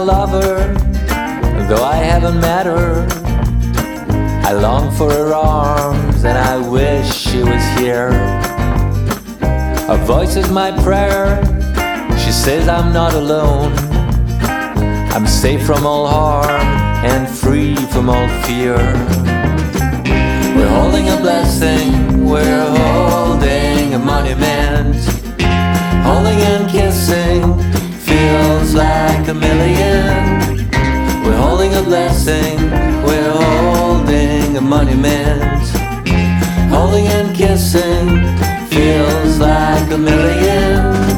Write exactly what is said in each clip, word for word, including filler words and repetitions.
love her, though I haven't met her. I long for her arms and I wish she was here. Her voice is my prayer. She says I'm not alone. I'm safe from all harm and free from all fear. We're holding a blessing, we're holding a monument. Holding and kissing feels like a million. We're holding a blessing, we're holding a monument. Holding and kissing feels like a million.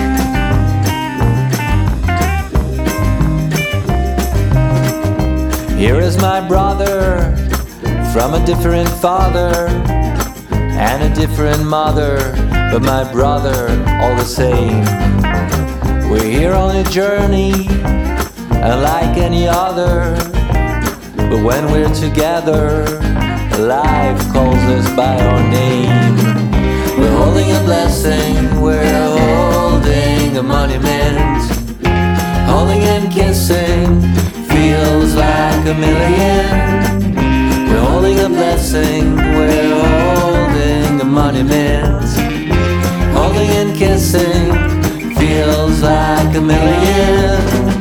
Here is my brother from a different father and a different mother, but my brother all the same. We're here on a journey unlike any other, but when we're together, life calls us by our name. We're holding a blessing, we're holding a monument. Holding and kissing feels like a million. We're holding a blessing, we're holding a monument. Holding and kissing feels like a million.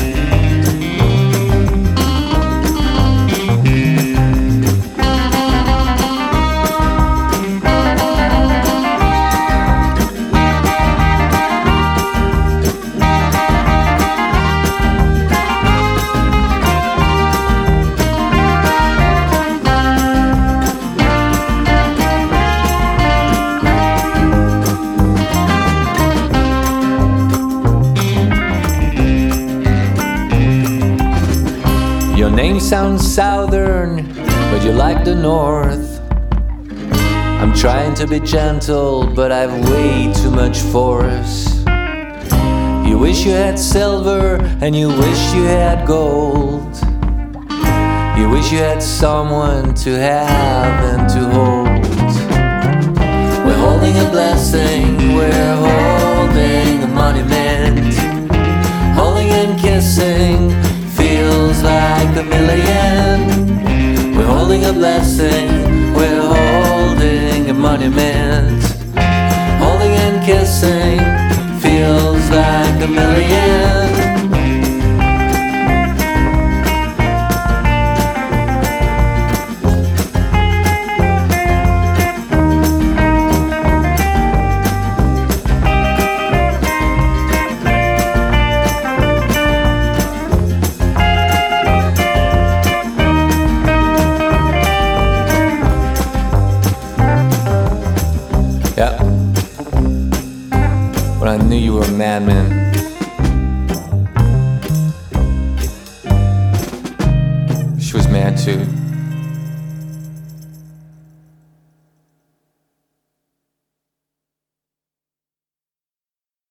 Your name sounds southern, but you like the north. I'm trying to be gentle, but I've way too much force. You wish you had silver, and you wish you had gold. You wish you had someone to have and to hold. We're holding a blessing, we're holding a monument. Holding and kissing feels like a million. We're holding a blessing, we're holding a monument. Holding and kissing feels like a million. Yeah. When I knew you were a madman.